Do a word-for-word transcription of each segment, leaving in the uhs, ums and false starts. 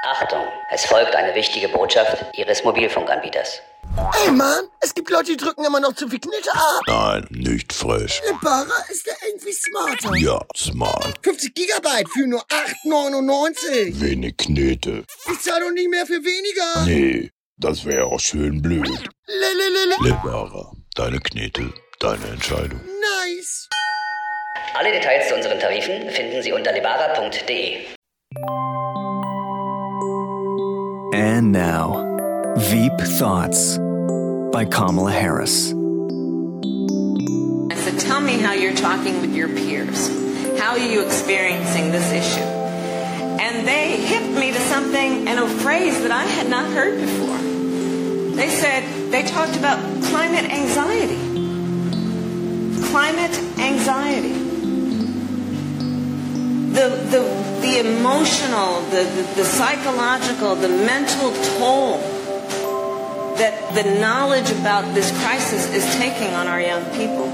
Achtung, es folgt eine wichtige Botschaft Ihres Mobilfunkanbieters. Ey Mann, es gibt Leute, die drücken immer noch zu viel Knete ab. Nein, nicht frech. Libara ist ja irgendwie smarter. Ja, smart. fünfzig Gigabyte für nur acht neunundneunzig. Wenig Knete. Ich zahle doch nicht mehr für weniger. Nee, das wäre auch schön blöd. Lelelele. Lebara, deine Knete, deine Entscheidung. Nice. Alle Details zu unseren Tarifen finden Sie unter lebara punkt de. And now, Veep Thoughts by Kamala Harris. I said, tell me how you're talking with your peers. How are you experiencing this issue? And they hipped me to something and a phrase that I had not heard before. They said, they talked about climate anxiety. Climate anxiety. The, the, the emotional, the, the, the psychological, the mental toll that the knowledge about this crisis is taking on our young people.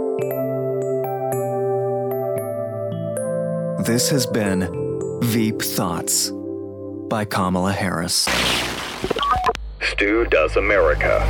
This has been Veep Thoughts by Kamala Harris. Stu Does America.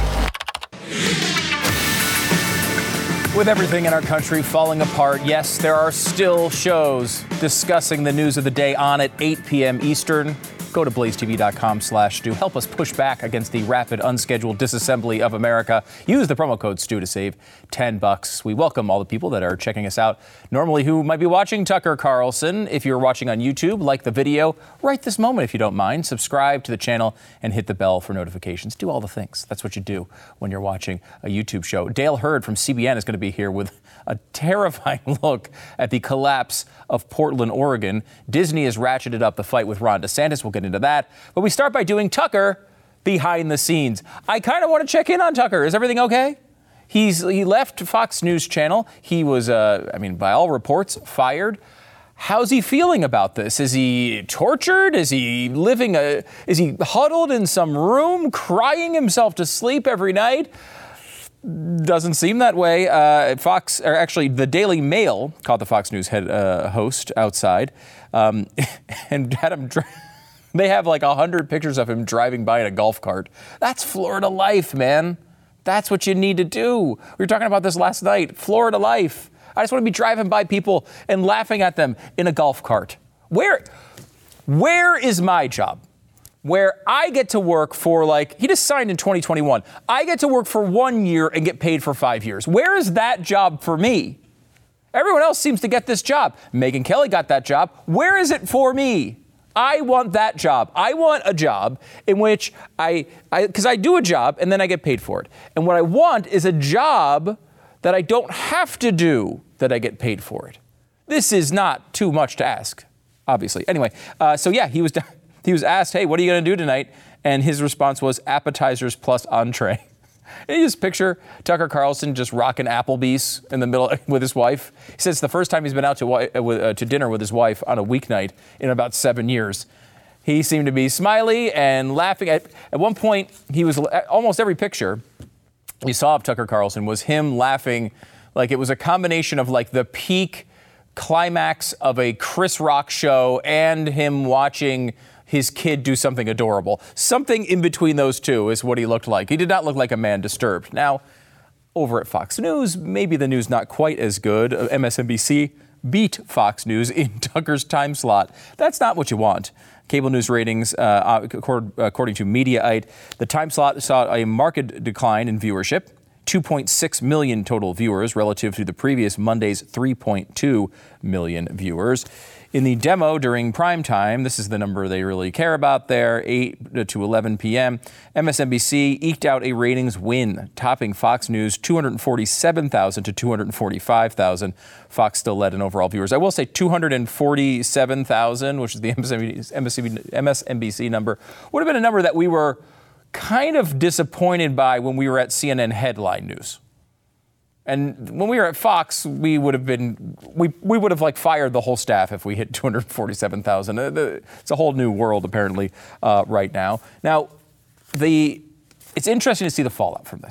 With everything in our country falling apart, yes, there are still shows discussing the news of the day on at eight p.m. Eastern. Go to blaze t v dot com slash Stu. Help us push back against the rapid, unscheduled disassembly of America. Use the promo code Stu to save ten bucks. We welcome all the people that are checking us out normally who might be watching Tucker Carlson. If you're watching on YouTube, like the video right this moment if you don't mind. Subscribe to the channel and hit the bell for notifications. Do all the things. That's what you do when you're watching a YouTube show. Dale Hurd from C B N is going to be here with a terrifying look at the collapse of Portland, Oregon. Disney has ratcheted up the fight with Ron DeSantis. We'll get into that. But we start by doing Tucker behind the scenes. I kind of want to check in on Tucker. Is everything okay? He's he left Fox News Channel. He was, uh, I mean, by all reports, fired. How's he feeling about this? Is he tortured? Is he living a, is he huddled in some room, crying himself to sleep every night? Doesn't seem that way. Uh, Fox, or actually the Daily Mail caught the Fox News head uh, host outside um, and had him, dri- they have like a hundred pictures of him driving by in a golf cart. That's Florida life, man. That's what you need to do. We were talking about this last night. Florida life. I just want to be driving by people and laughing at them in a golf cart. Where, where is my job? Where I get to work for, like, he just signed in twenty twenty-one. I get to work for one year and get paid for five years. Where is that job for me? Everyone else seems to get this job. Megyn Kelly got that job. Where is it for me? I want that job. I want a job in which I, I, because I do a job and then I get paid for it. And what I want is a job that I don't have to do that I get paid for it. This is not too much to ask, obviously. Anyway, uh, so yeah, he was he was asked, hey, what are you going to do tonight? And his response was appetizers plus entree. And you just picture Tucker Carlson just rocking Applebee's in the middle with his wife. He says it's the first time he's been out to, uh, to dinner with his wife on a weeknight in about seven years. He seemed to be smiley and laughing. At, at one point, he was almost every picture you saw of Tucker Carlson was him laughing like it was a combination of like the peak climax of a Chris Rock show and him watching his kid do something adorable. Something in between those two is what he looked like. He did not look like a man disturbed. Now, over at Fox News, maybe the news not quite as good. M S N B C beat Fox News in Tucker's time slot. That's not what you want. Cable news ratings, uh, according to Mediaite, the time slot saw a marked decline in viewership. two point six million total viewers relative to the previous Monday's three point two million viewers. In the demo during prime time, this is the number they really care about there, eight to eleven p.m., M S N B C eked out a ratings win, topping Fox News two hundred forty-seven thousand to two hundred forty-five thousand. Fox still led in overall viewers. I will say two hundred forty-seven thousand, which is the M S N B C number, would have been a number that we were kind of disappointed by when we were at C N N headline news. And when we were at Fox, we would have been, we, we would have like fired the whole staff if we hit two hundred forty-seven thousand. It's a whole new world apparently uh, right now. Now, the it's interesting to see the fallout from this.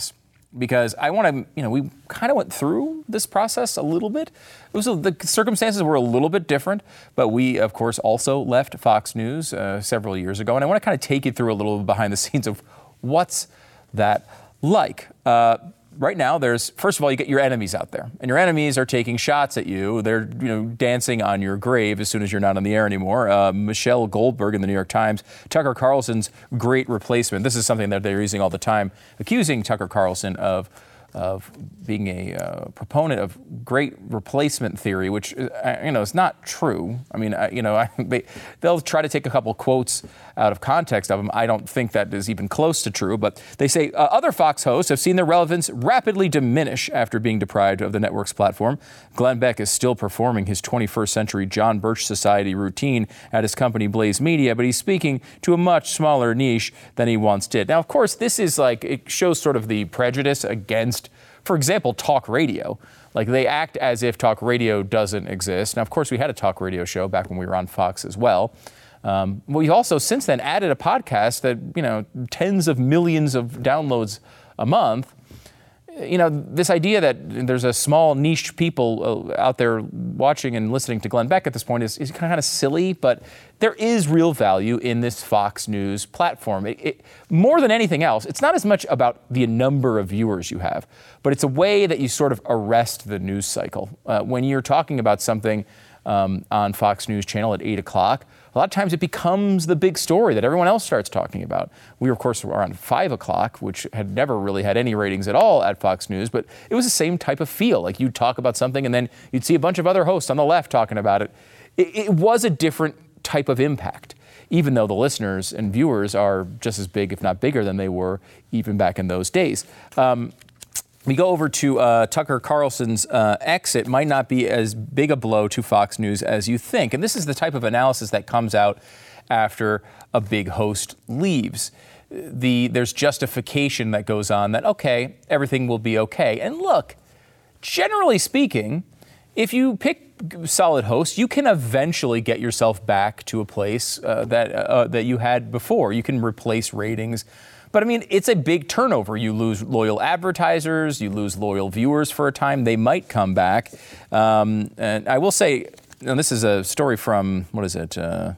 because I want to, you know, we kind of went through this process a little bit. It was a, the circumstances were a little bit different, but we, of course, also left Fox News uh, several years ago, and I want to kind of take you through a little behind the scenes of what's that like. Uh, Right now, there's, first of all, you get your enemies out there, and your enemies are taking shots at you. They're, you know, dancing on your grave as soon as you're not on the air anymore. Uh, Michelle Goldberg in the New York Times, Tucker Carlson's great replacement. This is something that they're using all the time, accusing Tucker Carlson of of being a uh, proponent of great replacement theory, which, uh, you know, is not true. I mean, I, you know, I, they, they'll try to take a couple quotes out of context of them. I don't think that is even close to true, but they say uh, other Fox hosts have seen their relevance rapidly diminish after being deprived of the network's platform. Glenn Beck is still performing his twenty-first century John Birch Society routine at his company Blaze Media, but he's speaking to a much smaller niche than he once did. Now, of course, this is like, it shows sort of the prejudice against, for example, talk radio. Like, they act as if talk radio doesn't exist. Now, of course, we had a talk radio show back when we were on Fox as well. Um, we've also since then added a podcast that, you know, tens of millions of downloads a month. You know, this idea that there's a small niche people out there watching and listening to Glenn Beck at this point is, is kind of silly, but there is real value in this Fox News platform. It, it, more than anything else, it's not as much about the number of viewers you have, but it's a way that you sort of arrest the news cycle. Uh, when you're talking about something um, on Fox News Channel at eight o'clock, a lot of times it becomes the big story that everyone else starts talking about. We, of course, were on five o'clock, which had never really had any ratings at all at Fox News, but it was the same type of feel. Like, you'd talk about something and then you'd see a bunch of other hosts on the left talking about it. It, it was a different type of impact, even though the listeners and viewers are just as big, if not bigger, than they were even back in those days. Um, We go over to uh, Tucker Carlson's uh, exit might not be as big a blow to Fox News as you think. And this is the type of analysis that comes out after a big host leaves. The, there's justification that goes on that, okay, everything will be okay. And look, generally speaking, if you pick solid hosts, you can eventually get yourself back to a place uh, that, uh, that you had before. You can replace ratings. But I mean, it's a big turnover. You lose loyal advertisers, you lose loyal viewers for a time. They might come back. Um, and I will say, and this is a story from, what is it? Uh,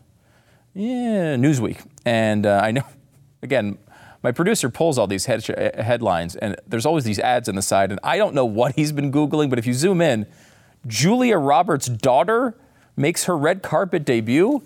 yeah, Newsweek. And uh, I know, again, my producer pulls all these head- headlines, and there's always these ads on the side. And I don't know what he's been Googling, but if you zoom in, Julia Roberts' daughter makes her red carpet debut.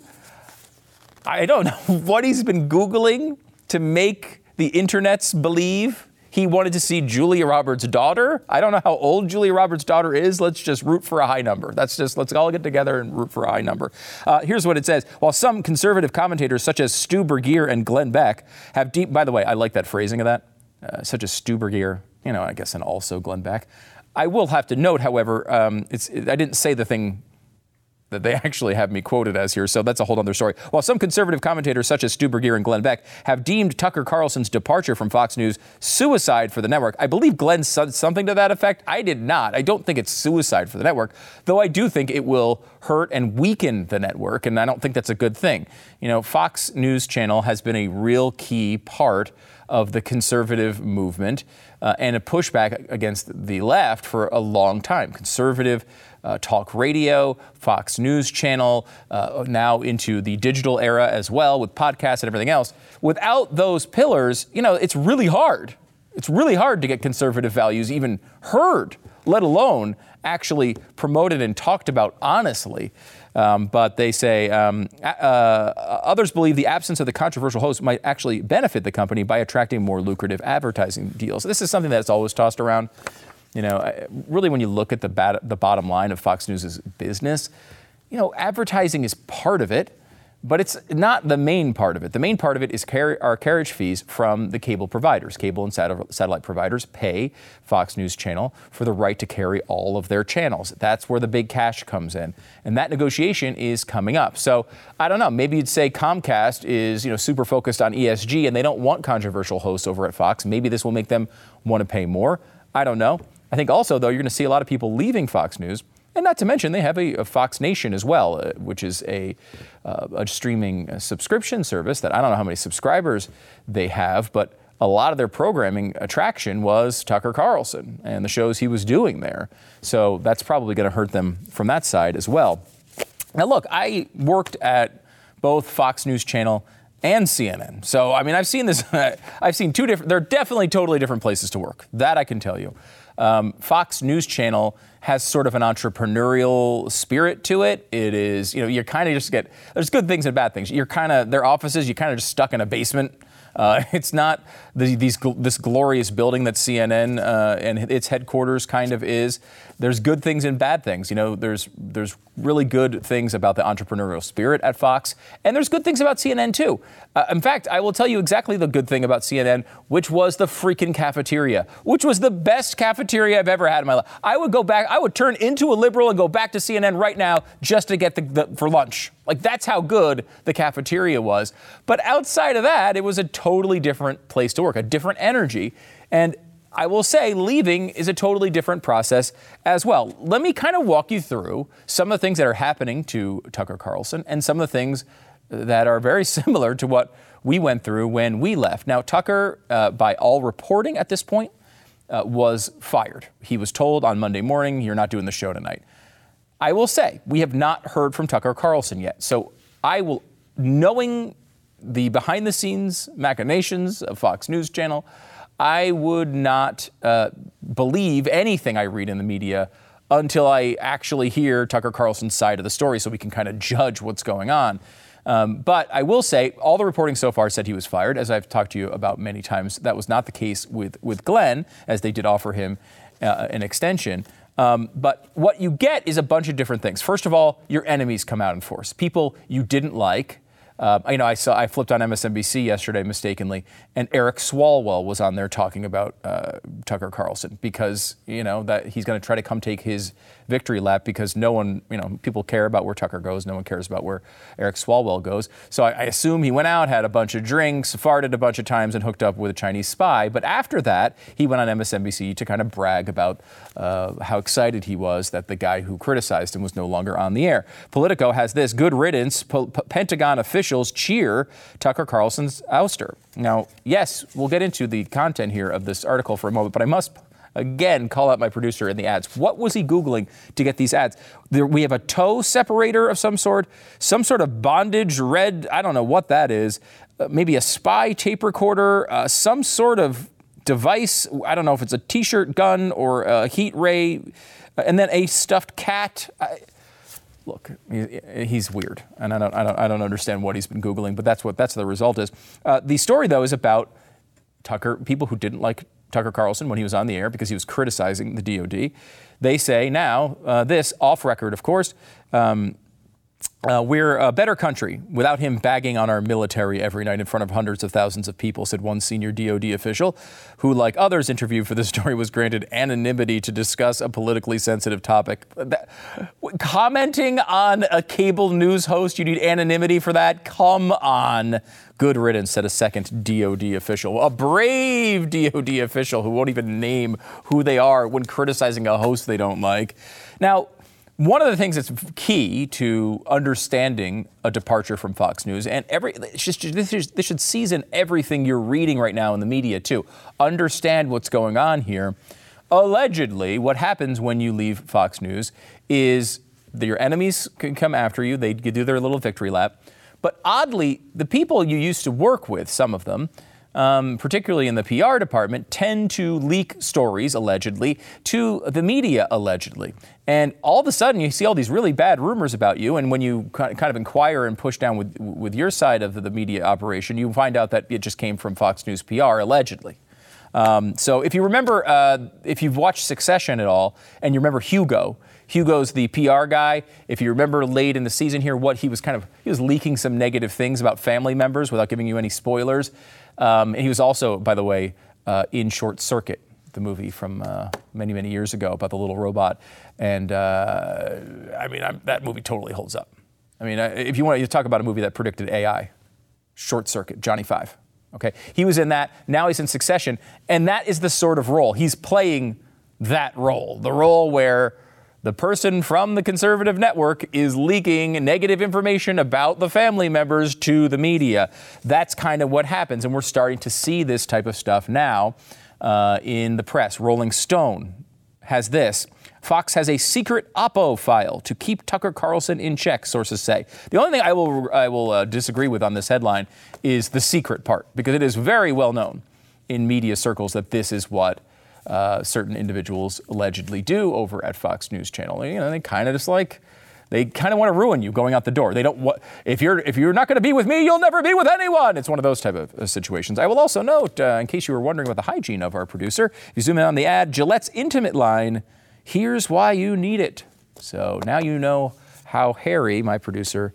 I don't know what he's been Googling to make the internets believe he wanted to see Julia Roberts' daughter. I don't know how old Julia Roberts' daughter is. Let's just root for a high number. That's just, let's all get together and root for a high number. Uh, here's what it says. While some conservative commentators such as Stu Burguiere and Glenn Beck have deep, by the way, I like that phrasing of that, uh, such as Stu Burguiere, you know, I guess, and also Glenn Beck. I will have to note, however, um, it's, it, I didn't say the thing that they actually have me quoted as here, so that's a whole other story. While some conservative commentators such as Stu Burguiere and Glenn Beck have deemed Tucker Carlson's departure from Fox News suicide for the network, I believe Glenn said something to that effect. I did not. I don't think it's suicide for the network, though I do think it will hurt and weaken the network, and I don't think that's a good thing. You know, Fox News Channel has been a real key part of the conservative movement uh, and a pushback against the left for a long time. Conservative Uh, talk radio, Fox News Channel, uh, now into the digital era as well with podcasts and everything else. Without those pillars, you know, it's really hard. It's really hard to get conservative values even heard, let alone actually promoted and talked about honestly. Um, but they say um, uh, others believe the absence of the controversial host might actually benefit the company by attracting more lucrative advertising deals. This is something that's always tossed around. You know, really, when you look at the bat- the bottom line of Fox News' business, you know, advertising is part of it, but it's not the main part of it. The main part of it is car- our carriage fees from the cable providers. Cable and sat- satellite providers pay Fox News Channel for the right to carry all of their channels. That's where the big cash comes in, and that negotiation is coming up. So I don't know. Maybe you'd say Comcast is, you know, super focused on E S G, and they don't want controversial hosts over at Fox. Maybe this will make them want to pay more. I don't know. I think also, though, you're going to see a lot of people leaving Fox News, and not to mention they have a, a Fox Nation as well, uh, which is a, uh, a streaming uh, subscription service that I don't know how many subscribers they have, but a lot of their programming attraction was Tucker Carlson and the shows he was doing there. So that's probably going to hurt them from that side as well. Now, look, I worked at both Fox News Channel and C N N. So, I mean, I've seen this. I've seen two different, they're definitely totally different places to work. That I can tell you. Um, Fox News Channel has sort of an entrepreneurial spirit to it. It is, you know, you're kind of just get, there's good things and bad things. You're kind of, their offices, you're kind of just stuck in a basement. Uh, it's not the, these this glorious building that C N N uh, and its headquarters kind of is. There's good things and bad things. You know, there's there's really good things about the entrepreneurial spirit at Fox, and there's good things about C N N too. Uh, in fact, I will tell you exactly the good thing about C N N, which was the freaking cafeteria, which was the best cafeteria I've ever had in my life. I would go back, I would turn into a liberal and go back to C N N right now just to get the, the for lunch. Like, that's how good the cafeteria was. But outside of that, it was a totally different place to work, a different energy. And I will say leaving is a totally different process as well. Let me kind of walk you through some of the things that are happening to Tucker Carlson and some of the things that are very similar to what we went through when we left. Now, Tucker, uh, by all reporting at this point, uh, was fired. He was told on Monday morning, you're not doing the show tonight. I will say, we have not heard from Tucker Carlson yet. So I will, knowing the behind-the-scenes machinations of Fox News Channel, I would not uh, believe anything I read in the media until I actually hear Tucker Carlson's side of the story so we can kind of judge what's going on. Um, but I will say, all the reporting so far said he was fired. As I've talked to you about many times, that was not the case with, with Glenn, as they did offer him uh, an extension. Um, but what you get is a bunch of different things. First of all, your enemies come out in force. People you didn't like. Uh, you know, I saw I flipped on M S N B C yesterday mistakenly, and Eric Swalwell was on there talking about uh, Tucker Carlson because, you know, that he's going to try to come take his victory lap because no one, you know, people care about where Tucker goes. No one cares about where Eric Swalwell goes. So I, I assume he went out, had a bunch of drinks, farted a bunch of times, and hooked up with a Chinese spy. But after that, he went on M S N B C to kind of brag about uh, how excited he was that the guy who criticized him was no longer on the air. Politico has this: good riddance. P- P- Pentagon officials cheer Tucker Carlson's ouster. Now, yes, we'll get into the content here of this article for a moment, but I must again call out my producer in the ads. What was he Googling to get these ads? There, we have a toe separator of some sort, some sort of bondage red, I don't know what that is, uh, maybe a spy tape recorder, uh, some sort of device. I don't know if it's a t-shirt gun or a heat ray, uh, and then a stuffed cat. I, Look, he's weird, and I don't, I don't, I don't understand what he's been Googling, but that's what that's the result is. Uh, the story, though, is about Tucker, people who didn't like Tucker Carlson when he was on the air because he was criticizing the D O D. They say now, uh, this off record, of course, um, uh, we're a better country without him bagging on our military every night in front of hundreds of thousands of people, said one senior D O D official who, like others interviewed for this story, was granted anonymity to discuss a politically sensitive topic. That, commenting on a cable news host, you need anonymity for that? Come on. Good riddance, said a second D O D official. A brave D O D official who won't even name who they are when criticizing a host they don't like. Now, one of the things that's key to understanding a departure from Fox News, and every it's just, this, is, this should season everything you're reading right now in the media too. Understand what's going on here. Allegedly, what happens when you leave Fox News is that your enemies can come after you. They do their little victory lap. But oddly, the people you used to work with, some of them, Um, particularly in the P R department, tend to leak stories, allegedly, to the media, allegedly. And all of a sudden, you see all these really bad rumors about you, and when you kind of inquire and push down with, with your side of the media operation, you find out that it just came from Fox News P R, allegedly. Um, so if you remember, uh, if you've watched Succession at all, and you remember Hugo, Hugo's the P R guy. If you remember late in the season here, what he was kind of, he was leaking some negative things about family members without giving you any spoilers. Um, and he was also, by the way, uh, in Short Circuit, the movie from uh, many, many years ago about the little robot. And uh, I mean, I'm, that movie totally holds up. I mean, if you want to talk about a movie that predicted A I, Short Circuit, Johnny Five. Okay, he was in that. Now he's in Succession, and that is the sort of role he's playing. That role, the role where The person from the conservative network is leaking negative information about the family members to the media. That's kind of what happens, and we're starting to see this type of stuff now uh, in the press. Rolling Stone has this. Fox has a secret Oppo file to keep Tucker Carlson in check, sources say. The only thing I will I will uh, disagree with on this headline is the secret part, because it is very well known in media circles that this is what Uh, certain individuals allegedly do over at Fox News Channel. You know, they kind of just like, they kind of want to ruin you going out the door. They don't want, if you're if you're not going to be with me, you'll never be with anyone. It's one of those type of uh, situations. I will also note, uh, in case you were wondering about the hygiene of our producer, if you zoom in on the ad, Gillette's Intimate line, here's why you need it. So now you know how hairy my producer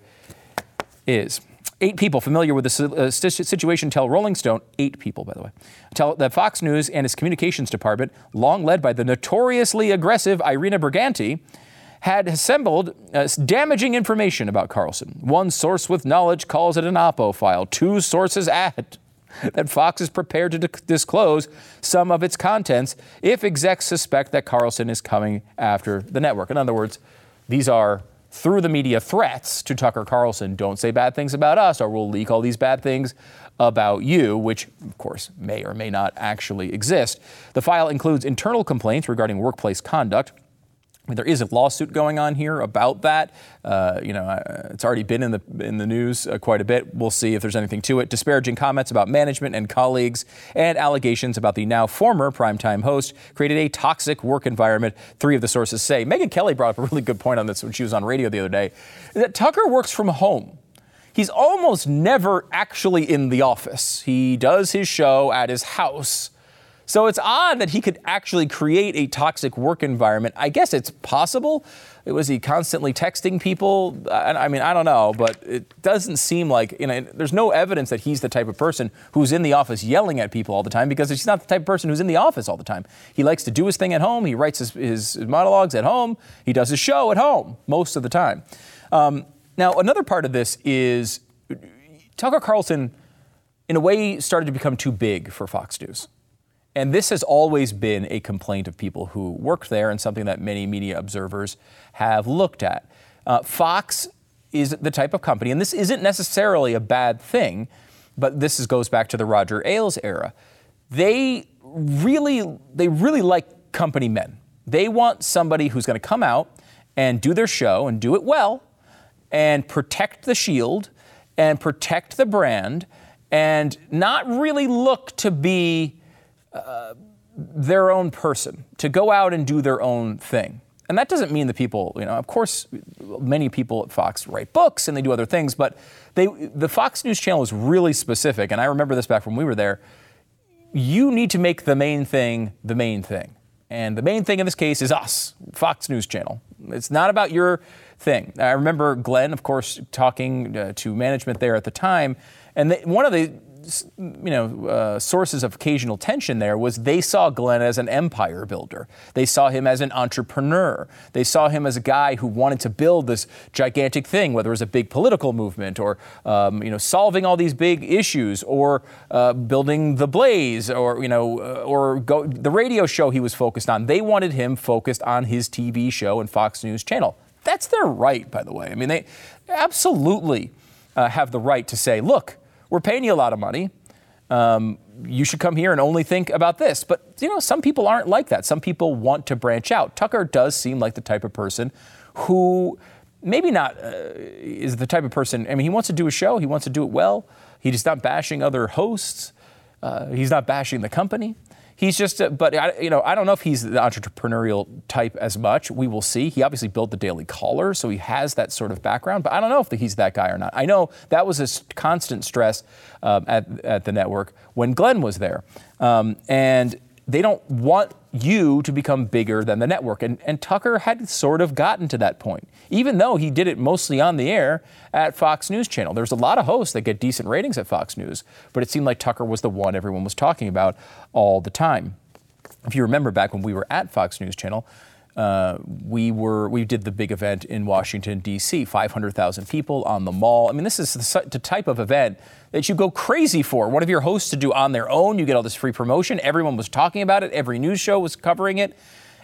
is. Eight people familiar with the uh, situation tell Rolling Stone, eight people, by the way, tell that Fox News and its communications department, long led by the notoriously aggressive Irina Briganti, had assembled uh, damaging information about Carlson. One source with knowledge calls it an Oppo file. Two sources add that Fox is prepared to d- disclose some of its contents if execs suspect that Carlson is coming after the network. In other words, these are through the media threats to Tucker Carlson. Don't say bad things about us or we'll leak all these bad things about you, which, of course, may or may not actually exist. The file includes internal complaints regarding workplace conduct. I mean, there is a lawsuit going on here about that. Uh, you know, uh, it's already been in the in the news uh, quite a bit. We'll see if there's anything to it. Disparaging comments about management and colleagues and allegations about the now former primetime host created a toxic work environment, three of the sources say. Megyn Kelly brought up a really good point on this when she was on radio the other day, that Tucker works from home. He's almost never actually in the office. He does his show at his house. So it's odd that he could actually create a toxic work environment. I guess it's possible. Was he constantly texting people? I, I mean, I don't know, but it doesn't seem like, you know, there's no evidence that he's the type of person who's in the office yelling at people all the time, because he's not the type of person who's in the office all the time. He likes to do his thing at home. He writes his, his monologues at home. He does his show at home most of the time. Um, now, another part of this is Tucker Carlson, in a way, started to become too big for Fox News. And this has always been a complaint of people who worked there and something that many media observers have looked at. Uh, Fox is the type of company, and this isn't necessarily a bad thing, but this is, goes back to the Roger Ailes era. They really, they really like company men. They want somebody who's going to come out and do their show and do it well and protect the shield and protect the brand and not really look to be Uh, their own person, to go out and do their own thing. And that doesn't mean the people, you know, of course, many people at Fox write books and they do other things, but they, the Fox News Channel is really specific. And I remember this back when we were there. You need to make the main thing the main thing. And the main thing in this case is us, Fox News Channel. It's not about your thing. I remember Glenn, of course, talking uh, to management there at the time. And they, one of the you know, uh, sources of occasional tension there was they saw Glenn as an empire builder. They saw him as an entrepreneur. They saw him as a guy who wanted to build this gigantic thing, whether it was a big political movement or, um, you know, solving all these big issues or uh, building The Blaze or, you know, uh, or go, the radio show he was focused on. They wanted him focused on his T V show and Fox News Channel. That's their right, by the way. I mean, they absolutely uh, have the right to say, look, we're paying you a lot of money. Um, you should come here and only think about this. But, you know, some people aren't like that. Some people want to branch out. Tucker does seem like the type of person who maybe not uh, is the type of person. I mean, he wants to do a show. He wants to do it well. He's not bashing other hosts. Uh, he's not bashing the company. He's just, uh, but, I, you know, I don't know if he's the entrepreneurial type as much. We will see. He obviously built the Daily Caller, so he has that sort of background, but I don't know if he's that guy or not. I know that was a constant stress um, at, at the network when Glenn was there. Um, and they don't want you to become bigger than the network. And, and Tucker had sort of gotten to that point, even though he did it mostly on the air at Fox News Channel. There's a lot of hosts that get decent ratings at Fox News, but it seemed like Tucker was the one everyone was talking about all the time. If you remember back when we were at Fox News Channel, uh, we were we did the big event in Washington, D C, five hundred thousand people on the mall. I mean, this is the, the type of event that you go crazy for. One of your hosts to do on their own. You get all this free promotion. Everyone was talking about it. Every news show was covering it.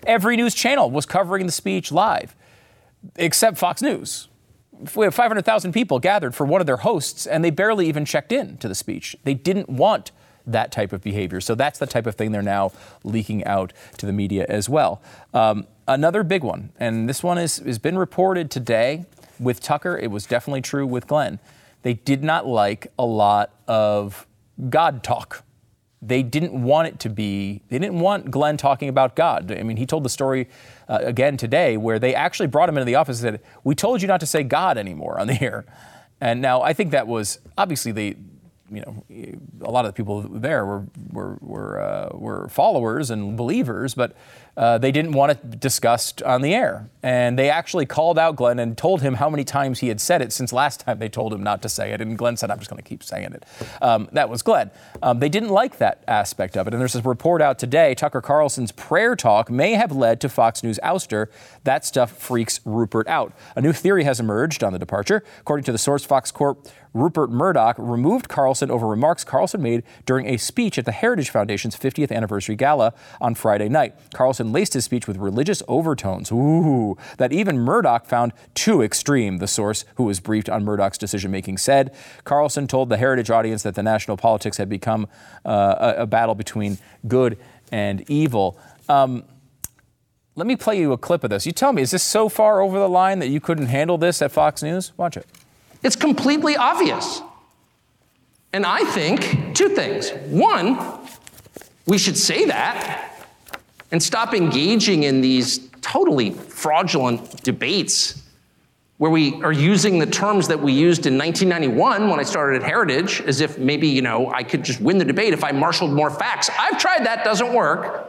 Every news channel was covering the speech live, except Fox News. We have five hundred thousand people gathered for one of their hosts, and they barely even checked in to the speech. They didn't want that type of behavior. So that's the type of thing they're now leaking out to the media as well. Um, another big one, and this one is, has been reported today with Tucker. It was definitely true with Glenn. They did not like a lot of God talk. They didn't want it to be, they didn't want Glenn talking about God. I mean, he told the story uh, again today where they actually brought him into the office and said, we told you not to say God anymore on the air. And now I think that was, obviously they, you know, a lot of the people there were were were, uh, were followers and believers, but uh, they didn't want it discussed on the air. And they actually called out Glenn and told him how many times he had said it since last time they told him not to say it. And Glenn said, I'm just going to keep saying it. Um, that was Glenn. Um, they didn't like that aspect of it. And there's this report out today, Tucker Carlson's prayer talk may have led to Fox News ouster. That stuff freaks Rupert out. A new theory has emerged on the departure. According to the source, Fox Corp, Rupert Murdoch removed Carlson over remarks Carlson made during a speech at the Heritage Foundation's fiftieth anniversary gala on Friday night. Carlson laced his speech with religious overtones, ooh, that even Murdoch found too extreme, the source who was briefed on Murdoch's decision-making said. Carlson told the Heritage audience that the national politics had become uh, a, a battle between good and evil. Um, let me play you a clip of this. You tell me, is this so far over the line that you couldn't handle this at Fox News? Watch it. It's completely obvious. And I think two things. One, we should say that and stop engaging in these totally fraudulent debates where we are using the terms that we used in nineteen ninety-one when I started at Heritage, as if maybe, you know, I could just win the debate if I marshaled more facts. I've tried that, doesn't work.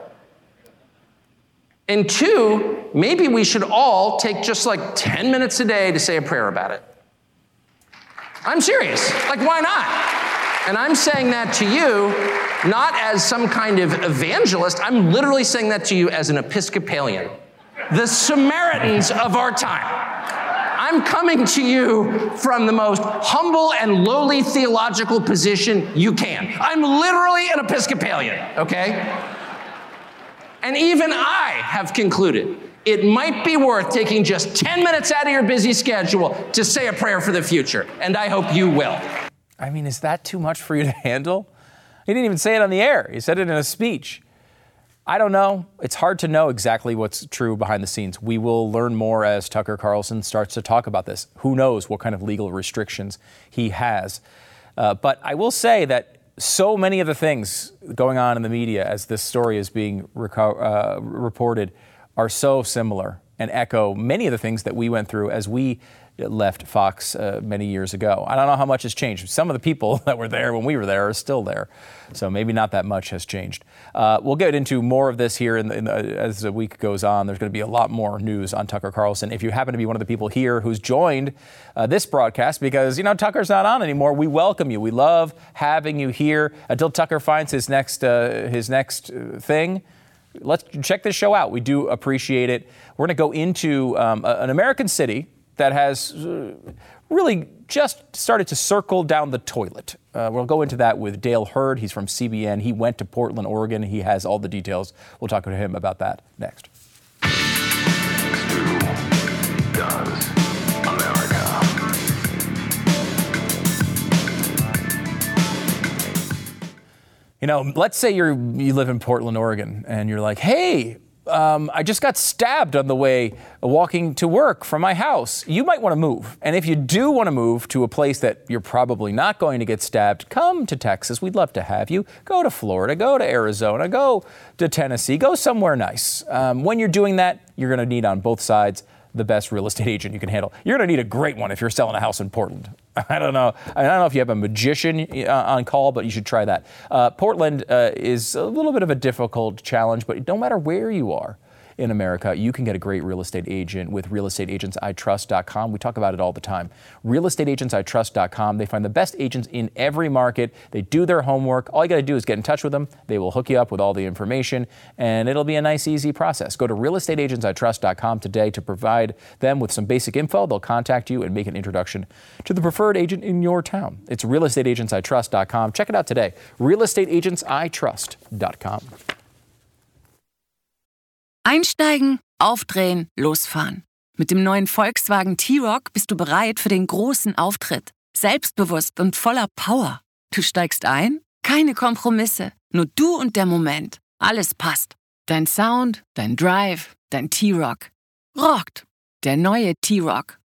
And two, maybe we should all take just like ten minutes a day to say a prayer about it. I'm serious. Like, why not? And I'm saying that to you, not as some kind of evangelist. I'm literally saying that to you as an Episcopalian. The Samaritans of our time. I'm coming to you from the most humble and lowly theological position you can. I'm literally an Episcopalian, okay? And even I have concluded it might be worth taking just ten minutes out of your busy schedule to say a prayer for the future. And I hope you will. I mean, is that too much for you to handle? He didn't even say it on the air. He said it in a speech. I don't know. It's hard to know exactly what's true behind the scenes. We will learn more as Tucker Carlson starts to talk about this. Who knows what kind of legal restrictions he has. Uh, but I will say that so many of the things going on in the media as this story is being reco- uh, reported are so similar and echo many of the things that we went through as we left Fox uh, many years ago. I don't know how much has changed. Some of the people that were there when we were there are still there. So maybe not that much has changed. Uh, we'll get into more of this here in the, in the, as the week goes on. There's going to be a lot more news on Tucker Carlson. If you happen to be one of the people here who's joined uh, this broadcast because, you know, Tucker's not on anymore, we welcome you. We love having you here until Tucker finds his next, uh, his next thing. Let's check this show out. We do appreciate it. We're going to go into um, a, an American city that has really just started to circle down the toilet. Uh, we'll go into that with Dale Hurd. He's from C B N. He went to Portland, Oregon. He has all the details. We'll talk to him about that next. Stu does America. You know, let's say you're you live in Portland, Oregon, and you're like, hey, Um, I just got stabbed on the way walking to work from my house. You might want to move. And if you do want to move to a place that you're probably not going to get stabbed, come to Texas. We'd love to have you. Go to Florida, go to Arizona, go to Tennessee, go somewhere nice. Um, when you're doing that, you're going to need on both sides the best real estate agent you can handle. You're going to need a great one if you're selling a house in Portland. I don't know. I don't know if you have a magician on call, but you should try that. Uh, Portland uh, is a little bit of a difficult challenge, but no matter where you are in America, you can get a great real estate agent with real estate agents I trust dot com. We talk about it all the time. real estate agents I trust dot com. They find the best agents in every market. They do their homework. All you got to do is get in touch with them. They will hook you up with all the information, and it'll be a nice, easy process. Go to real estate agents I trust dot com today to provide them with some basic info. They'll contact you and make an introduction to the preferred agent in your town. It's real estate agents I trust dot com. Check it out today. real estate agents I trust dot com. Einsteigen, aufdrehen, losfahren. Mit dem neuen Volkswagen T-Roc bist du bereit für den großen Auftritt. Selbstbewusst und voller Power. Du steigst ein? Keine Kompromisse. Nur du und der Moment. Alles passt. Dein Sound, dein Drive, dein T-Roc. Rockt. Der neue T-Roc.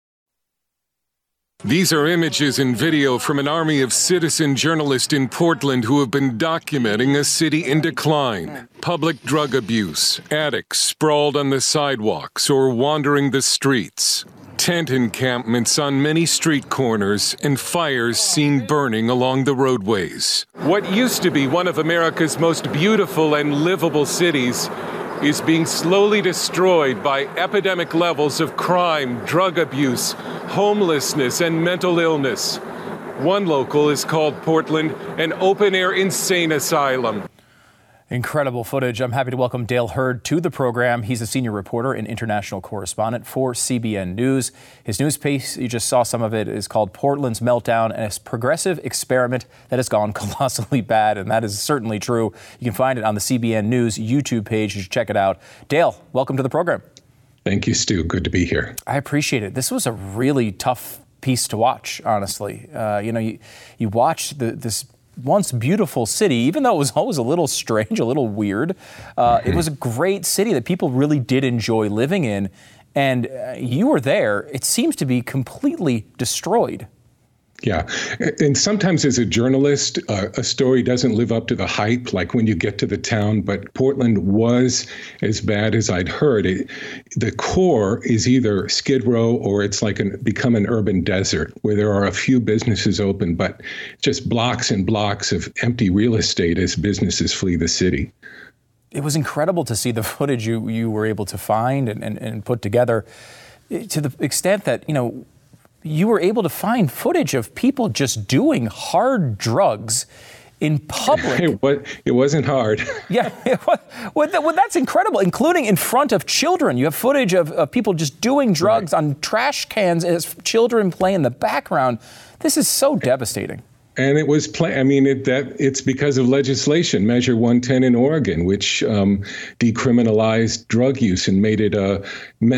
These are images and video from an army of citizen journalists in Portland who have been documenting a city in decline. Public drug abuse, addicts sprawled on the sidewalks or wandering the streets. Tent encampments on many street corners and fires seen burning along the roadways. What used to be one of America's most beautiful and livable cities is being slowly destroyed by epidemic levels of crime, drug abuse, homelessness, and mental illness. One local is called Portland an open-air insane asylum. Incredible footage. I'm happy to welcome Dale Hurd to the program. He's a senior reporter and international correspondent for C B N News. His news piece, you just saw some of it, is called Portland's Meltdown, and a progressive experiment that has gone colossally bad, and that is certainly true. You can find it on the C B N News YouTube page. You should check it out. Dale, welcome to the program. Thank you, Stu. Good to be here. I appreciate it. This was a really tough piece to watch, honestly. Uh, you know, you, you watch the, this once beautiful city, even though it was always a little strange, a little weird. Uh, mm-hmm. It was a great city that people really did enjoy living in. And uh, you were there. It seems to be completely destroyed. Yeah. And sometimes as a journalist, uh, a story doesn't live up to the hype, like when you get to the town. But Portland was as bad as I'd heard. It, the core is either Skid Row or it's like an, become an urban desert where there are a few businesses open, but just blocks and blocks of empty real estate as businesses flee the city. It was incredible to see the footage you, you were able to find and, and, and put together to the extent that, you know, you were able to find footage of people just doing hard drugs in public. It, was, it wasn't hard. Yeah, well, well, that's incredible, including in front of children. You have footage of, of people just doing drugs right on trash cans as children play in the background. This is so devastating. And it was, play, I mean, it, that it's because of legislation, Measure one ten in Oregon, which um, decriminalized drug use and made it a,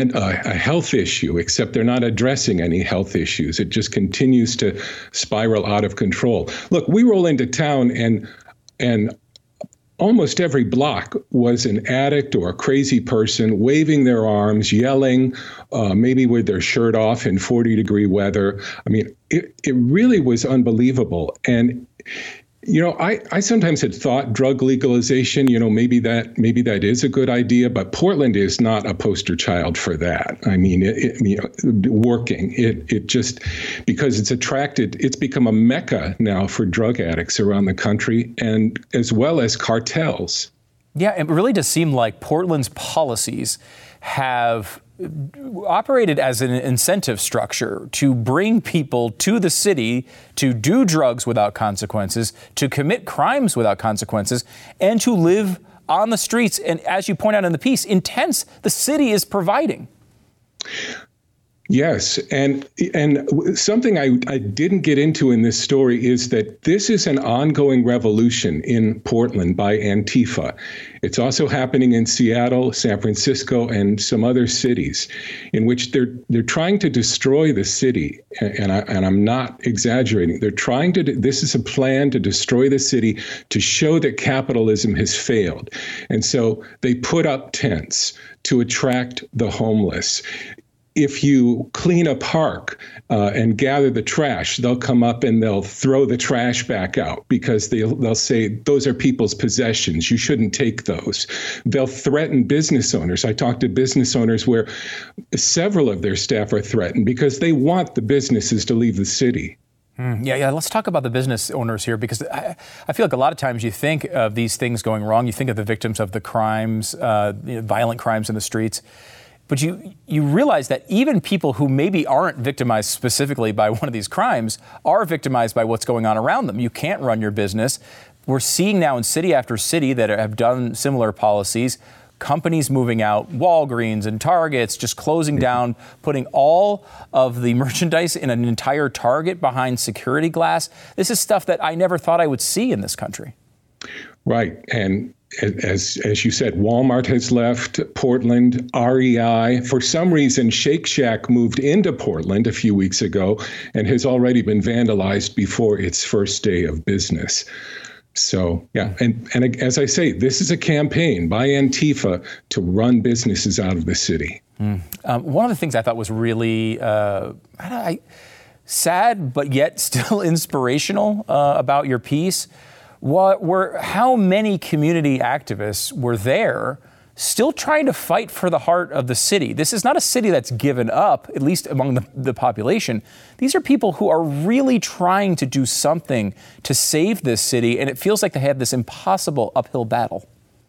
a health issue, except they're not addressing any health issues. It just continues to spiral out of control. Look, we roll into town and and almost every block was an addict or a crazy person waving their arms, yelling, uh, maybe with their shirt off in forty degree weather. I mean, it, it really was unbelievable. And, you know, I, I sometimes had thought drug legalization, you know, maybe that maybe that is a good idea, but Portland is not a poster child for that. I mean, it, it, you know, working, it it just, because it's attracted, it's become a mecca now for drug addicts around the country, and as well as cartels. Yeah, it really does seem like Portland's policies have operated as an incentive structure to bring people to the city to do drugs without consequences, to commit crimes without consequences, and to live on the streets. And as you point out in the piece, in tents the city is providing. Yes, and and something I, I didn't get into in this story is that this is an ongoing revolution in Portland by Antifa. It's also happening in Seattle, San Francisco, and some other cities, in which they're they're trying to destroy the city. And I and I'm not exaggerating. They're trying to. This is a plan to destroy the city to show that capitalism has failed, and so they put up tents to attract the homeless. If you clean a park uh, and gather the trash, they'll come up and they'll throw the trash back out because they'll, they'll say, those are people's possessions. You shouldn't take those. They'll threaten business owners. I talked to business owners where several of their staff are threatened because they want the businesses to leave the city. Mm, yeah, yeah. Let's talk about the business owners here, because I, I feel like a lot of times you think of these things going wrong. You think of the victims of the crimes, uh, you know, violent crimes in the streets. But you you realize that even people who maybe aren't victimized specifically by one of these crimes are victimized by what's going on around them. You can't run your business. We're seeing now in city after city that have done similar policies, companies moving out, Walgreens and Targets just closing down, putting all of the merchandise in an entire Target behind security glass. This is stuff that I never thought I would see in this country. Right. And as as you said, Walmart has left Portland, R E I. For some reason, Shake Shack moved into Portland a few weeks ago and has already been vandalized before its first day of business. So, yeah, and, and as I say, this is a campaign by Antifa to run businesses out of the city. Mm. Um, one of the things I thought was really uh, I don't know, I, sad, but yet still inspirational uh, about your piece What were how many community activists were there still trying to fight for the heart of the city? This is not a city that's given up, at least among the, the population. These are people who are really trying to do something to save this city, and it feels like they have this impossible uphill battle.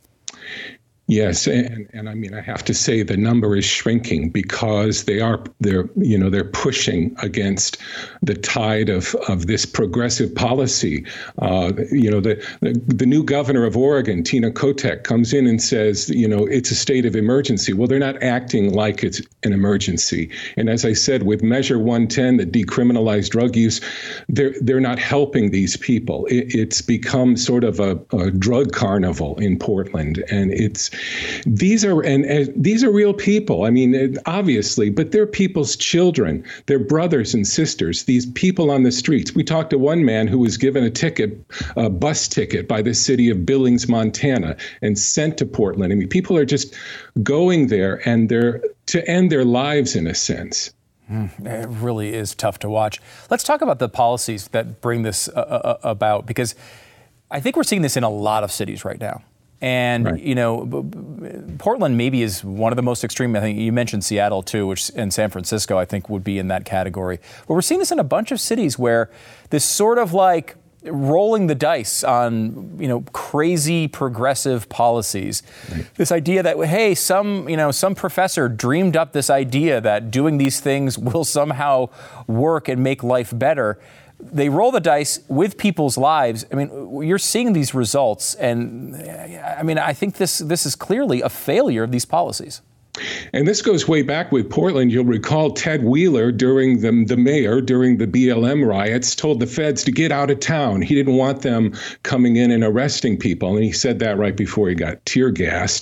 Yes, and, and I mean, I have to say the number is shrinking because they are they're you know they're pushing against the tide of, of this progressive policy. Uh, you know, the, the the new governor of Oregon, Tina Kotek, comes in and says, you know, it's a state of emergency. Well, they're not acting like it's an emergency. And as I said, with Measure one ten that decriminalized drug use, they're they're not helping these people. It, it's become sort of a, a drug carnival in Portland, and it's. These are and, and these are real people. I mean, obviously, but they're people's children, their brothers and sisters. These people on the streets. We talked to one man who was given a ticket, a bus ticket, by the city of Billings, Montana, and sent to Portland. I mean, people are just going there, and they're to end their lives in a sense. Mm, it really is tough to watch. Let's talk about the policies that bring this uh, uh, about, because I think we're seeing this in a lot of cities right now. And, right. you know, Portland maybe is one of the most extreme. I think you mentioned Seattle, too, which and San Francisco, I think, would be in that category. But we're seeing this in a bunch of cities where this sort of like rolling the dice on, you know, crazy progressive policies. Right. This idea that, hey, some, you know, some professor dreamed up this idea that doing these things will somehow work and make life better. They roll the dice with people's lives. I mean, you're seeing these results, and I mean, I think this this is clearly a failure of these policies. And this goes way back with Portland. You'll recall Ted Wheeler, during the, the mayor, during the B L M riots, told the feds to get out of town. He didn't want them coming in and arresting people. And he said that right before he got tear gassed.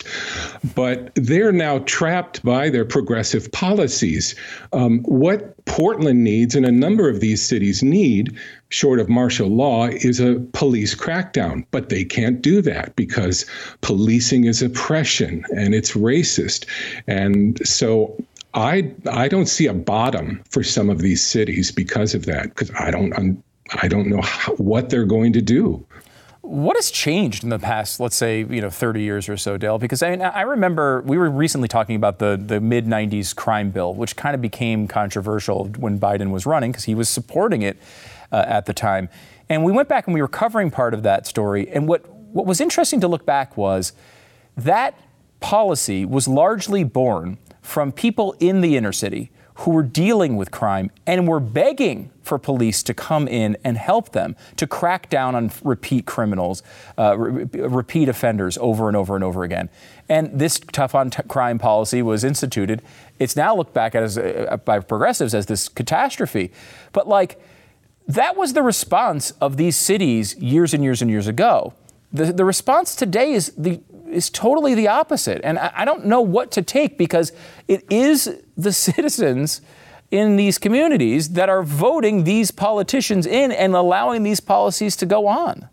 But they're now trapped by their progressive policies. Um, what Portland needs, and a number of these cities need, short of martial law, is a police crackdown. But they can't do that because policing is oppression and it's racist. And so I I don't see a bottom for some of these cities because of that, because I don't I'm, I don't know how, what they're going to do. What has changed in the past, let's say, you know, thirty years or so, Dale? Because I mean, I remember we were recently talking about the, the mid nineties crime bill, which kind of became controversial when Biden was running because he was supporting it uh, at the time. And we went back and we were covering part of that story. And what, what was interesting to look back was that policy was largely born from people in the inner city who were dealing with crime and were begging for police to come in and help them to crack down on repeat criminals, uh, re- repeat offenders over and over and over again. And this tough on t- crime policy was instituted. It's now looked back at as uh, by progressives as this catastrophe. But like, that was the response of these cities years and years and years ago. The, the response today is the is totally the opposite. And I, I don't know what to take, because it is the citizens in these communities that are voting these politicians in and allowing these policies to go on.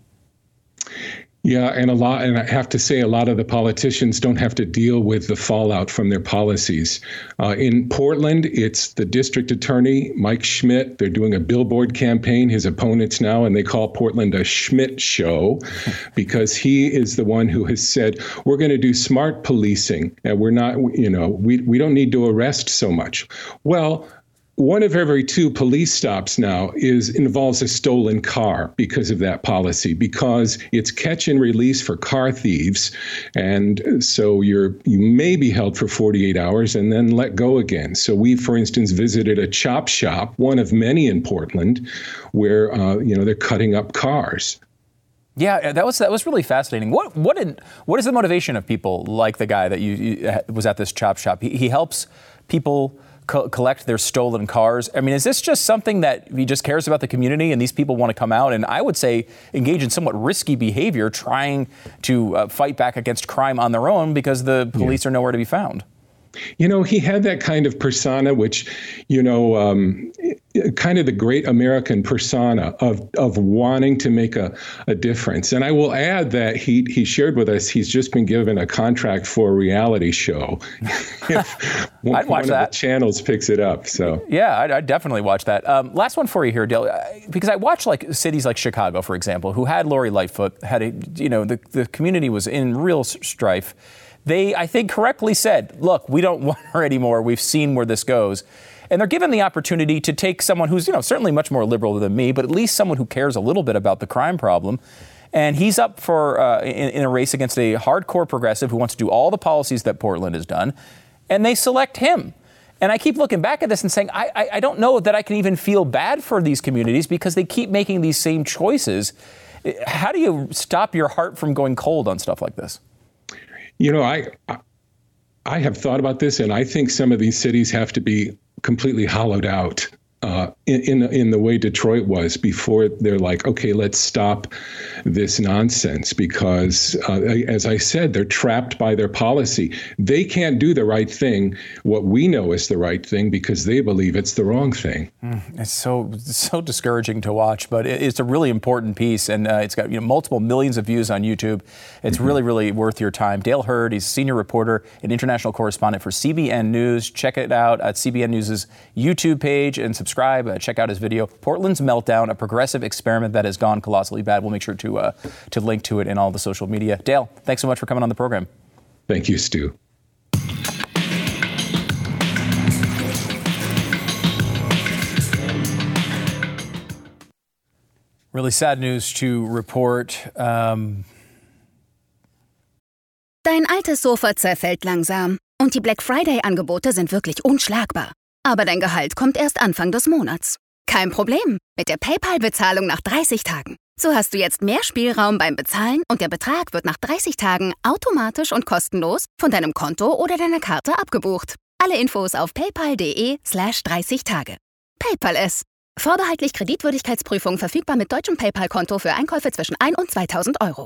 Yeah, and a lot, and I have to say, a lot of the politicians don't have to deal with the fallout from their policies. Uh, in Portland, it's the district attorney, Mike Schmidt. They're doing a billboard campaign, his opponents now, and they call Portland a Schmidt show because he is the one who has said, we're going to do smart policing, and we're not, you know, we, we don't need to arrest so much. Well, one of every two police stops now is involves a stolen car because of that policy, because it's catch and release for car thieves. And so you're you may be held for forty-eight hours and then let go again. So we, for instance, visited a chop shop, one of many in Portland, where uh, you know they're cutting up cars. Yeah, that was that was really fascinating. What what did, what is the motivation of people like the guy that you, you was at this chop shop? He, he helps people co- collect their stolen cars. I mean, is this just something that he just cares about the community and these people want to come out and I would say engage in somewhat risky behavior trying to uh, fight back against crime on their own because the police yeah. are nowhere to be found? You know, he had that kind of persona, which, you know, um, kind of the great American persona of of wanting to make a, a difference. And I will add that he he shared with us he's just been given a contract for a reality show. If one, I'd watch one that. of the channels picks it up. So yeah, I'd, I'd definitely watch that. Um, last one for you here, Dale, because I watch like cities like Chicago, for example, who had Lori Lightfoot, had a, you know, the the community was in real strife. They, I think, correctly said, look, we don't want her anymore. We've seen where this goes. And they're given the opportunity to take someone who's, you know, certainly much more liberal than me, but at least someone who cares a little bit about the crime problem. And he's up for uh, in, in a race against a hardcore progressive who wants to do all the policies that Portland has done. And they select him. And I keep looking back at this and saying, I, I, I don't know that I can even feel bad for these communities because they keep making these same choices. How do you stop your heart from going cold on stuff like this? You know, I I have thought about this, and I think some of these cities have to be completely hollowed out uh, in, in in the way Detroit was before they're like, okay, let's stop this nonsense because, uh, as I said, they're trapped by their policy. They can't do the right thing, what we know is the right thing, because they believe it's the wrong thing. Mm, it's so it's so discouraging to watch, but it, it's a really important piece, and uh, it's got you know multiple millions of views on YouTube. It's mm-hmm. really, really worth your time. Dale Hurd, he's a senior reporter and international correspondent for C B N News. Check it out at C B N News' YouTube page and subscribe. Uh, check out his video, Portland's Meltdown, a progressive experiment that has gone colossally bad. We'll make sure to uh, to link to it in all the social media. Dale, thanks so much for coming on the program. Thank you, Stu. Really sad news to report. Um Dein altes Sofa zerfällt langsam und die Black Friday-Angebote sind wirklich unschlagbar. Aber dein Gehalt kommt erst Anfang des Monats. Kein Problem mit der PayPal-Bezahlung nach dreißig Tagen. So hast du jetzt mehr Spielraum beim Bezahlen und der Betrag wird nach dreißig Tagen automatisch und kostenlos von deinem Konto oder deiner Karte abgebucht. Alle Infos auf paypal.de slash 30 Tage. PayPal es. Vorbehaltlich Kreditwürdigkeitsprüfung verfügbar mit deutschem PayPal-Konto für Einkäufe zwischen ein und zweitausend Euro.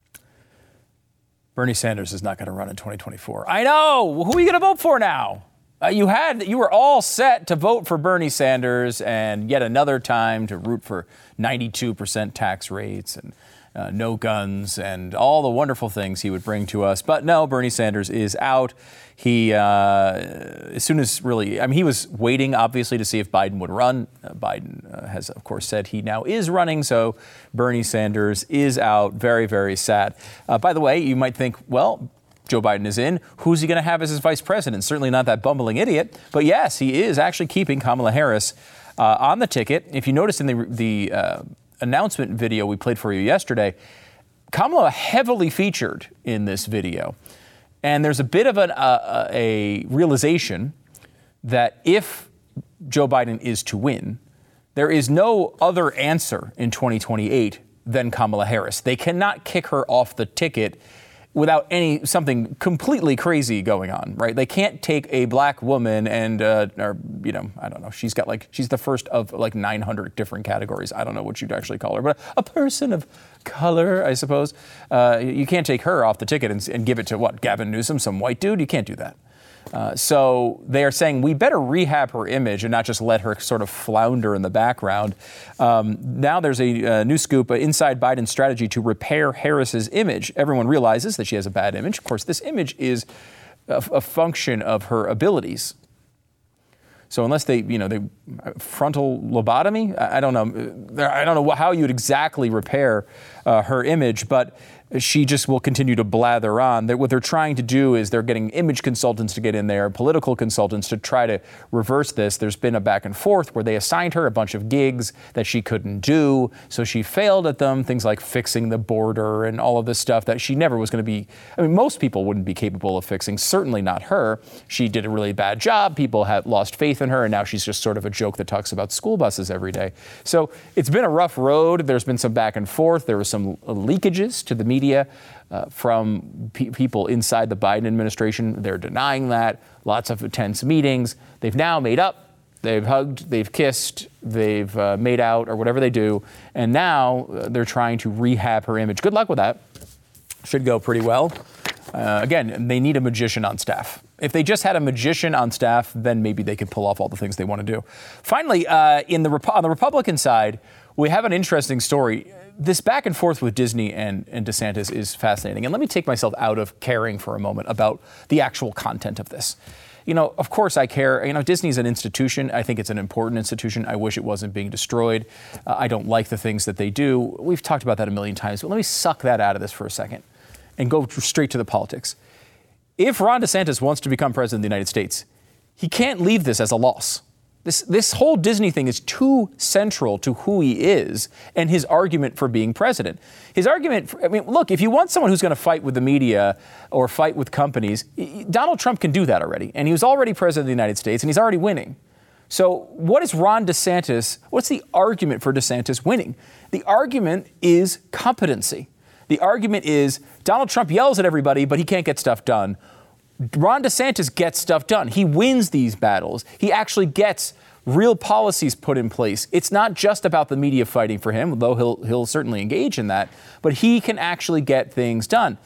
Bernie Sanders is not going to run in twenty twenty-four. I know! Who are you going to vote for now? Uh, you had, you were all set to vote for Bernie Sanders and yet another time to root for ninety-two percent tax rates and uh, no guns and all the wonderful things he would bring to us. But no, Bernie Sanders is out. He, uh, as soon as really, I mean, he was waiting, obviously, to see if Biden would run. Uh, Biden uh, has, of course, said he now is running. So Bernie Sanders is out. Very, very sad. Uh, by the way, you might think, well, Joe Biden is in. Who's he going to have as his vice president? Certainly not that bumbling idiot. But yes, he is actually keeping Kamala Harris uh, on the ticket. If you noticed in the, the uh, announcement video we played for you yesterday, Kamala heavily featured in this video. And there's a bit of an, uh, a realization that if Joe Biden is to win, there is no other answer in twenty twenty-eight than Kamala Harris. They cannot kick her off the ticket without any something completely crazy going on, right? They can't take a black woman and, uh, or, you know, I don't know. She's got like, she's the first of like nine hundred different categories. I don't know what you'd actually call her, but a person of color, I suppose. Uh, you can't take her off the ticket and, and give it to what, Gavin Newsom, some white dude? You can't do that. Uh, so they are saying we better rehab her image and not just let her sort of flounder in the background. Um, now there's a uh, new scoop uh, inside Biden's strategy to repair Harris's image. Everyone realizes that she has a bad image. Of course, this image is a, a function of her abilities. So unless they, you know, they frontal lobotomy, I, I don't know. I don't know how you would exactly repair uh, her image, but she just will continue to blather on. They're, what they're trying to do is they're getting image consultants to get in there, political consultants to try to reverse this. There's been a back and forth where they assigned her a bunch of gigs that she couldn't do, so she failed at them, things like fixing the border and all of this stuff that she never was going to be, I mean, most people wouldn't be capable of fixing, certainly not her. She did a really bad job. People had lost faith in her, and now she's just sort of a joke that talks about school buses every day. So it's been a rough road. There's been some back and forth. There were some leakages to the media uh, from pe- people inside the Biden administration. They're denying that. Lots of tense meetings. They've now made up. They've hugged, they've kissed, they've uh, made out, or whatever they do. And now uh, they're trying to rehab her image. Good luck with that. Should go pretty well. Uh, again, they need a magician on staff. If they just had a magician on staff, then maybe they could pull off all the things they want to do. Finally, uh, in the on the Republican side, we have an interesting story. This back and forth with Disney and, and DeSantis is fascinating. And let me take myself out of caring for a moment about the actual content of this. You know, of course I care. You know, Disney's an institution. I think it's an important institution. I wish it wasn't being destroyed. Uh, I don't like the things that they do. We've talked about that a million times, but let me suck that out of this for a second and go straight to the politics. If Ron DeSantis wants to become president of the United States, he can't leave this as a loss. This, this whole Disney thing is too central to who he is and his argument for being president. His argument, for, I mean, look, if you want someone who's going to fight with the media or fight with companies, Donald Trump can do that already. And he was already president of the United States, and he's already winning. So what is Ron DeSantis, what's the argument for DeSantis winning? The argument is competency. The argument is Donald Trump yells at everybody, but he can't get stuff done. Ron DeSantis gets stuff done. He wins these battles. He actually gets real policies put in place. It's not just about the media fighting for him, though he'll he'll certainly engage in that, but he can actually get things done.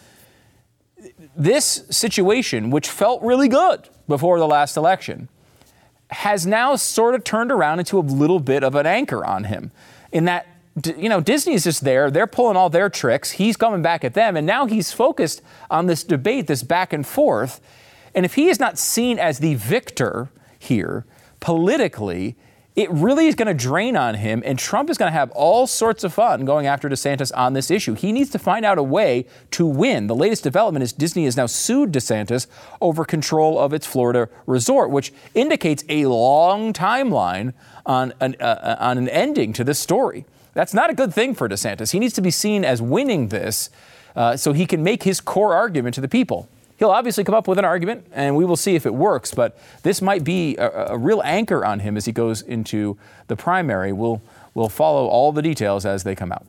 This situation, which felt really good before the last election, has now sort of turned around into a little bit of an anchor on him in that, you know, Disney is just there. They're pulling all their tricks. He's coming back at them. And now he's focused on this debate, this back and forth. And if he is not seen as the victor here politically, it really is going to drain on him. And Trump is going to have all sorts of fun going after DeSantis on this issue. He needs to find out a way to win. The latest development is Disney has now sued DeSantis over control of its Florida resort, which indicates a long timeline on an, uh, on an ending to this story. That's not a good thing for DeSantis. He needs to be seen as winning this uh, so he can make his core argument to the people. He'll obviously come up with an argument, and we will see if it works. But this might be a, a real anchor on him as he goes into the primary. We'll, we'll follow all the details as they come out.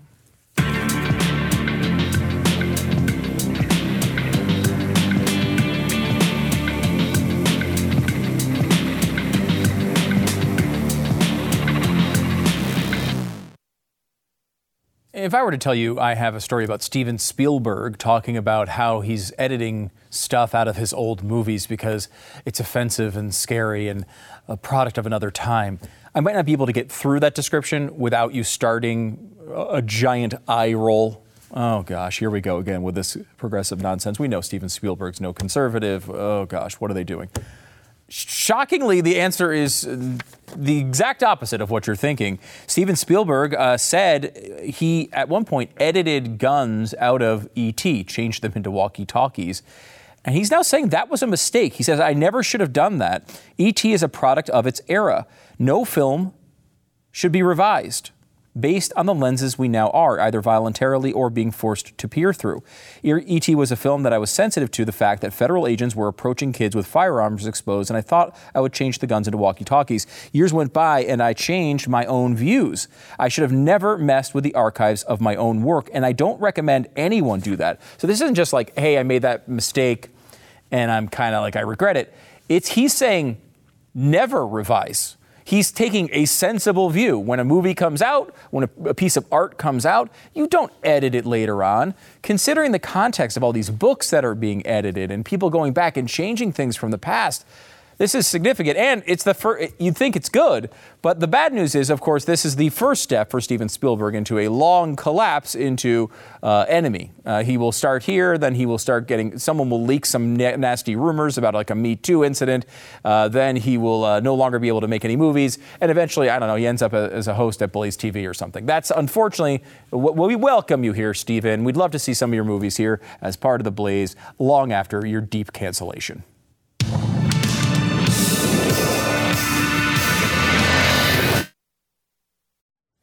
If I were to tell you I have a story about Steven Spielberg talking about how he's editing stuff out of his old movies because it's offensive and scary and a product of another time, I might not be able to get through that description without you starting a giant eye roll. Oh, gosh, here we go again with this progressive nonsense. We know Steven Spielberg's no conservative. Oh, gosh, what are they doing? Shockingly, the answer is the exact opposite of what you're thinking. Steven Spielberg uh, said he, at one point, edited guns out of E T, changed them into walkie-talkies. And he's now saying that was a mistake. He says, I never should have done that. E T is a product of its era. No film should be revised based on the lenses we now are, either voluntarily or being forced to peer through. E T was a film that I was sensitive to the fact that federal agents were approaching kids with firearms exposed, and I thought I would change the guns into walkie-talkies. Years went by, and I changed my own views. I should have never messed with the archives of my own work, and I don't recommend anyone do that. So this isn't just like, hey, I made that mistake, and I'm kind of like, I regret it. It's he's saying, never revise. He's taking a sensible view. When a movie comes out, when a, a piece of art comes out, you don't edit it later on. Considering the context of all these books that are being edited and people going back and changing things from the past, this is significant. And it's the first, you'd think it's good, but the bad news is, of course, this is the first step for Steven Spielberg into a long collapse into uh, enemy. Uh, he will start here, then he will start getting, someone will leak some na- nasty rumors about like a Me Too incident. Uh, then he will uh, no longer be able to make any movies. And eventually, I don't know, he ends up a, as a host at Blaze T V or something. That's unfortunately, w- we welcome you here, Steven. We'd love to see some of your movies here as part of the Blaze long after your deep cancellation.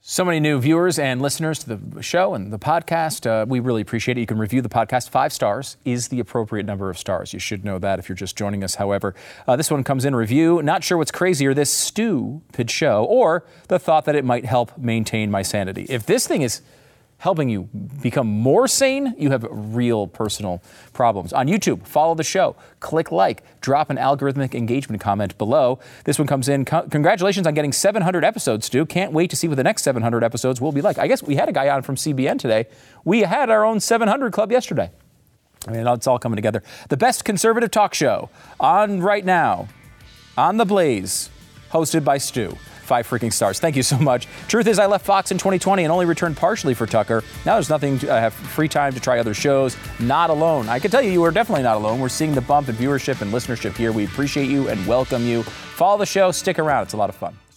So many new viewers and listeners to the show and the podcast. Uh, we really appreciate it. You can review the podcast. Five stars is the appropriate number of stars. You should know that if you're just joining us. However, uh, this one comes in review. Not sure what's crazier, this stupid show or the thought that it might help maintain my sanity. If this thing is helping you become more sane, you have real personal problems. On YouTube, follow the show, click like, drop an algorithmic engagement comment below. This one comes in, co- congratulations on getting seven hundred episodes, Stu. Can't wait to see what the next seven hundred episodes will be like. I guess we had a guy on from C B N today. We had our own seven hundred club yesterday. I mean, it's all coming together. The best conservative talk show on right now, on The Blaze, hosted by Stu. Five freaking stars. Thank you so much. Truth is, I left Fox in twenty twenty and only returned partially for Tucker. Now there's nothing to, I have free time to try other shows. Not alone. I can tell you, you are definitely not alone. We're seeing the bump in viewership and listenership here. We appreciate you and welcome you. Follow the show. Stick around. It's a lot of fun.